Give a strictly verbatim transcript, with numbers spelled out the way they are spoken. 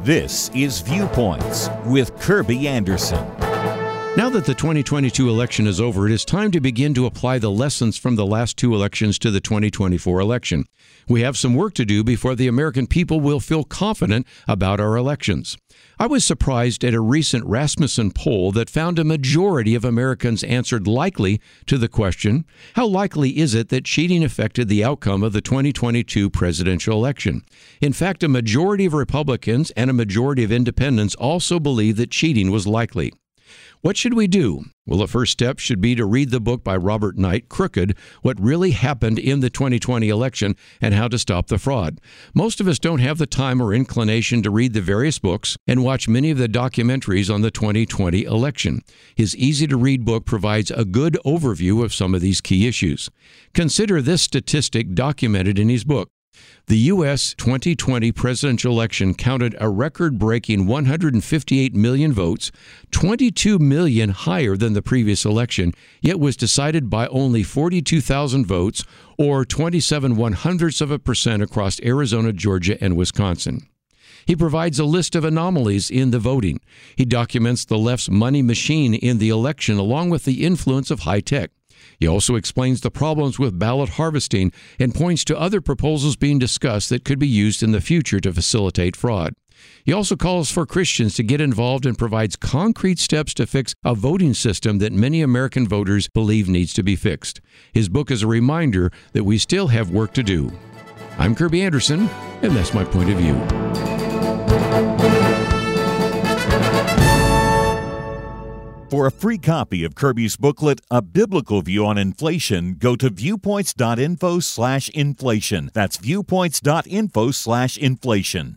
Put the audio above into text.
This is Viewpoints with Kirby Anderson. Now that the twenty twenty-two election is over, it is time to begin to apply the lessons from the last two elections to the twenty twenty-four election. We have some work to do before the American people will feel confident about our elections. I was surprised at a recent Rasmussen poll that found a majority of Americans answered likely to the question, how likely is it that cheating affected the outcome of the twenty twenty-two presidential election? In fact, a majority of Republicans and a majority of independents also believe that cheating was likely. What should we do? Well, the first step should be to read the book by Robert Knight, Crooked, What Really Happened in the twenty twenty Election and How to Stop the Fraud. Most of us don't have the time or inclination to read the various books and watch many of the documentaries on the twenty twenty election. His easy-to-read book provides a good overview of some of these key issues. Consider this statistic documented in his book. The U S twenty twenty presidential election counted a record-breaking one hundred fifty-eight million votes, twenty-two million higher than the previous election, yet was decided by only forty-two thousand votes, or twenty-seven one-hundredths of a percent across Arizona, Georgia, and Wisconsin. He provides a list of anomalies in the voting. He documents the left's money machine in the election along with the influence of high tech. He also explains the problems with ballot harvesting and points to other proposals being discussed that could be used in the future to facilitate fraud. He also calls for Christians to get involved and provides concrete steps to fix a voting system that many American voters believe needs to be fixed. His book is a reminder that we still have work to do. I'm Kirby Anderson, and that's my point of view. For a free copy of Kirby's booklet, A Biblical View on Inflation, go to viewpoints.info slash inflation. That's viewpoints.info slash inflation.